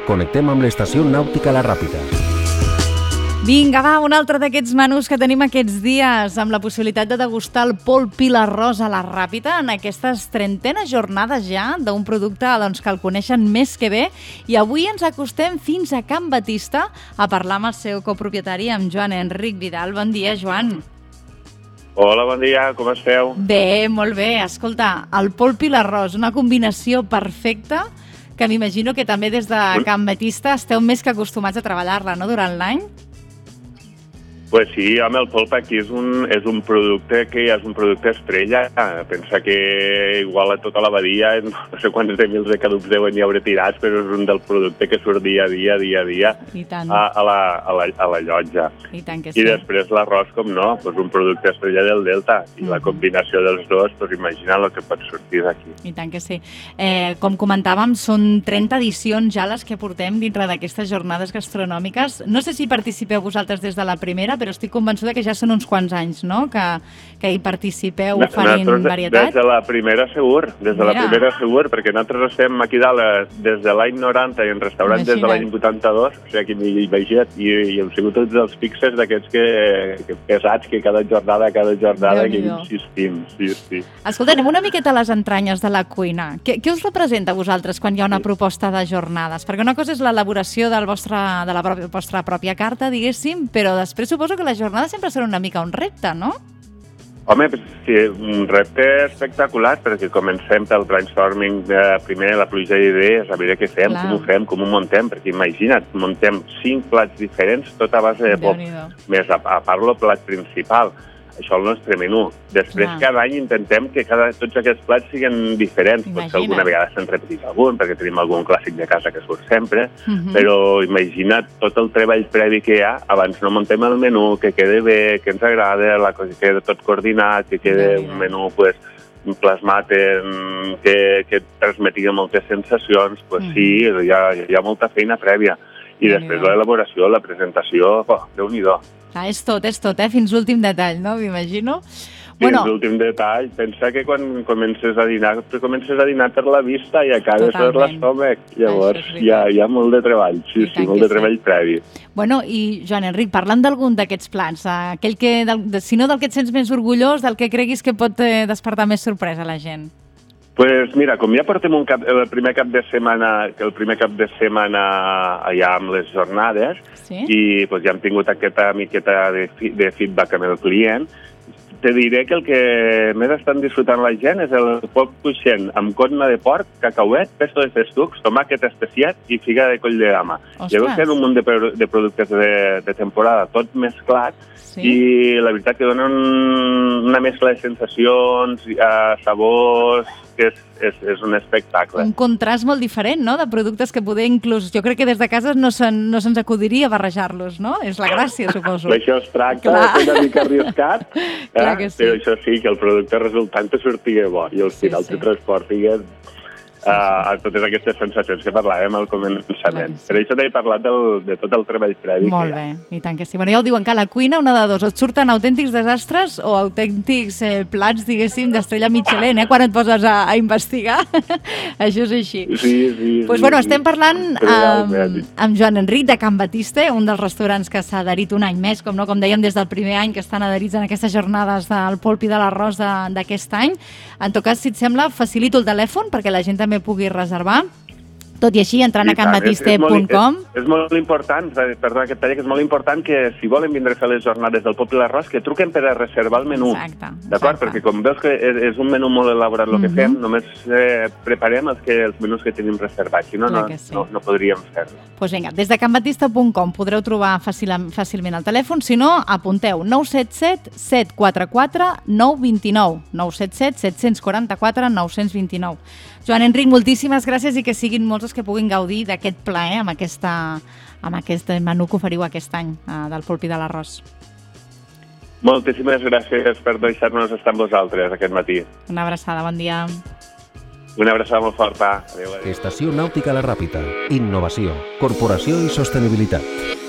Connectem amb l'estació nàutica La Ràpita. Vinga, va, un altre d'aquests menús que tenim aquests dies, amb la possibilitat de degustar el polp i l'arròs a La Ràpita en aquestes 30 jornades ja d'un producte que el coneixen més que bé. I avui ens acostem fins a Can Batista a parlar amb el seu copropietari, amb Joan Enric Vidal. Bon dia, Joan. Hola, bon dia, com esteu? Bé, molt bé. Escolta, el polp i l'arròs, una combinació perfecta que m'imagino que també des de Can Batista esteu més que acostumats a treballar-la, no?, durant l'any? Pues sí, home, el polp aquí és un producte que és un producte estrella. Pensa que igual a tota la badia, no sé quants de mils de caducs deuen hi haure tirats, però és un del producte que surt dia a dia a la llotja. I tant que sí. I després l'arròs, com no, pues un producte estrella del Delta. I la combinació dels dos, pues imagina el que pot sortir d'aquí. I tant que sí. Com comentàvem, són 30 edicions ja les que portem dintre d'aquestes jornades gastronòmiques. No sé si participeu vosaltres des de la primera, però estic convençuda que ja són uns quants anys, no?, que hi participeu oferint varietat. Des de la primera segur, perquè nosaltres estem aquí dalt des de l'any 90 i en restaurant des de l'any 82, o sigui, i hem sigut tots els fixes d'aquests que pesats, que cada jornada que insistim. Sí. Escolta, anem una miqueta a les entranyes de la cuina. Què us representa a vosaltres quan hi ha una proposta de jornades? Perquè una cosa és l'elaboració de la vostra pròpia carta, diguéssim, però després suposo que les jornades sempre són una mica un repte, no? Home, sí, un repte espectacular, perquè comencem pel brainstorming primer, la pluja d'idees, a veure què fem, com ho fem, com ho muntem, perquè imagina't, muntem 5 plats diferents, tot a base de pop, més a part el plat principal. Això el nostre menú. Després, cada any intentem que tots aquests plats siguin diferents. Potser alguna vegada se'n repetit algun, perquè tenim algun clàssic de casa que surt sempre, però imagina't tot el treball previ que hi ha, abans no muntem el menú, que quede bé, que ens agrada, que quede tot coordinat, que quede un menú plasmat, que transmeti moltes sensacions. Sí, hi ha molta feina prèvia. I després l'elaboració, la presentació, Déu-n'hi-do. És tot, fins l'últim detall, no? M'imagino. Fins l'últim detall. Pensa que quan comences a dinar per la vista i acabes per l'estómac. Llavors hi ha molt de treball, sí, molt de treball previ. Bueno, i Joan Enric, parlant d'algun d'aquests plats, si no del que et sents més orgullós, del que creguis que pot despertar més sorpresa a la gent. Pues mira, com ja portem el primer cap de setmana allà amb les jornades, i ja hem tingut aquesta miqueta de feedback amb el client, te diré que el que més estan disfrutant la gent és el polp cuixent amb cotna de porc, cacauet, pesto de festucs, tomàquet especiat i figa de coll de dama. Llavors hi ha un munt de productes de temporada, tot mesclat, i la veritat que donen una mescla de sensacions, sabors, que és un espectacle. Un contrast molt diferent, no?, de productes que poder inclús... Jo crec que des de casa no se'ns acudiria barrejar-los, no? És la gràcia, suposo. Això es tracta de fer una mica arriscat, però això sí, que el producte resultant te sortigui bo i al final te transporti a totes aquestes sensacions que parlàvem al començament. Per això t'he parlat de tot el treball previ. Molt bé, i tant que sí. Bueno, ja ho diuen, que a la cuina una de dos, et surten autèntics desastres o autèntics plats, diguéssim, d'estrella Michelin, quan et poses a investigar. Això és així. Sí. Doncs bueno, estem parlant amb Joan Enric de Can Batista, un dels restaurants que s'ha adherit un any més, com dèiem, des del primer any que estan adherits en aquestes jornades del polp i de l'arròs d'aquest any. En tot cas, si et sembla, facilito el telèfon perquè la gent també pugui reservar. Tot i així, entrant a canbatiste.com... És molt important, perdona que et talli, que és molt important que si volen vindre a fer les jornades del polp i l'arròs, que truquen per a reservar el menú. D'acord? Perquè com veus que és un menú molt elaborat el que fem, només preparem els menús que tenim reservats, si no, no podríem fer-ho. Doncs vinga, des de canbatiste.com podreu trobar fàcilment el telèfon, si no, apunteu 977 744 929, 977 744 929. Joan Enric, moltíssimes gràcies i que siguin molts els que puguin gaudir d'aquest plaer amb aquest menú que oferiu aquest any del polp i de l'arròs. Moltíssimes gràcies per deixar-nos estar amb vosaltres aquest matí. Una abraçada, bon dia. Una abraçada molt forta. Adéu. Estació Nàutica La Ràpita. Innovació, corporació i sostenibilitat.